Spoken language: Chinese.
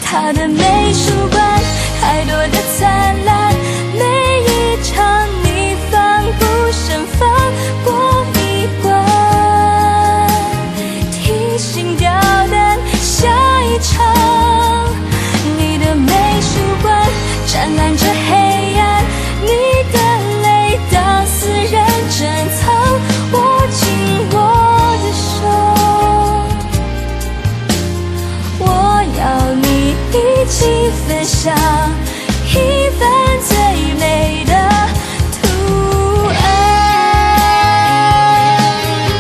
他的美术馆，太多的灿烂，每一场你防不胜防过一关，提心吊胆下一场。你的美术馆沾染着黑暗，你的泪当私人珍藏，握紧我的手，我要你一起分享